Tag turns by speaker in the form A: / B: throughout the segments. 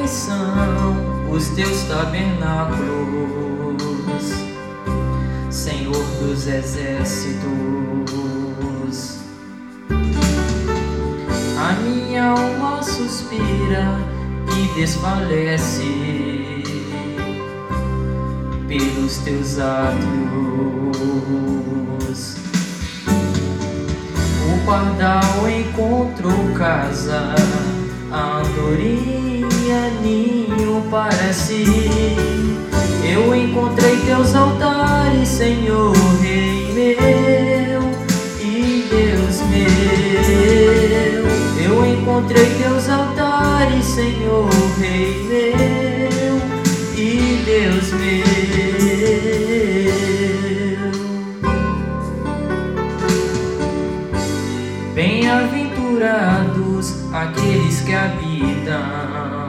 A: são os teus tabernáculos, Senhor dos exércitos. A minha alma suspira e desfalece pelos teus átrios. O pardal encontrou casa, a andorinha ninho para si. Eu encontrei teus altares, Senhor, Rei meu e Deus meu. Eu encontrei teus altares, Senhor, Rei meu e Deus meu. Bem-aventurados aqueles que habitam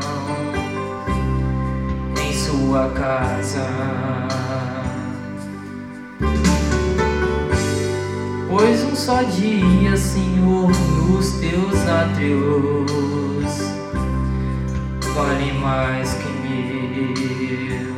A: em sua casa, pois um só dia, Senhor, nos teus átrios vale mais que mil.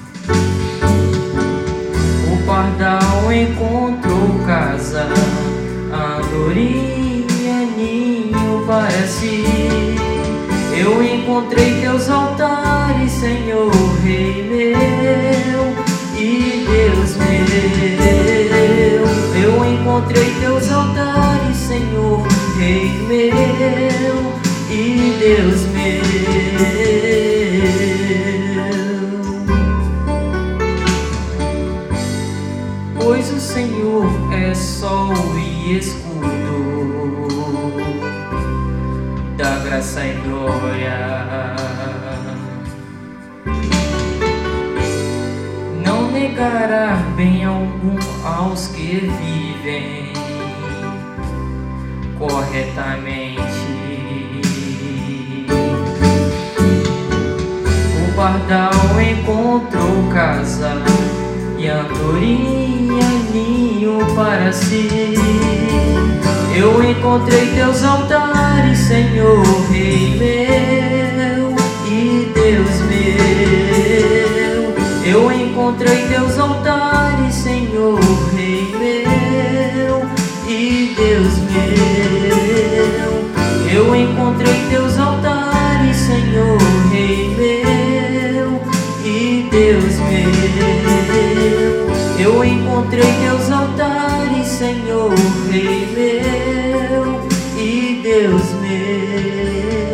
A: O pardal encontrou casa, a andorinha ninho para si. Eu encontrei teus altares, Senhor, Rei meu e Deus meu. Eu encontrei teus altares, Senhor, Rei meu e Deus meu. Pois o Senhor é sol e escudo da graça e glória. Não negará bem algum aos que vivem corretamente. O pardal encontrou casa e a andorinha ninho para si. Eu encontrei teus altares, Senhor, Rei meu e Deus meu. Eu encontrei teus altares, Senhor, Rei meu e Deus meu. Eu encontrei teus altares, Senhor, Rei meu e Deus meu. Eu encontrei teus altares, Senhor, Rei meu e Deus meu.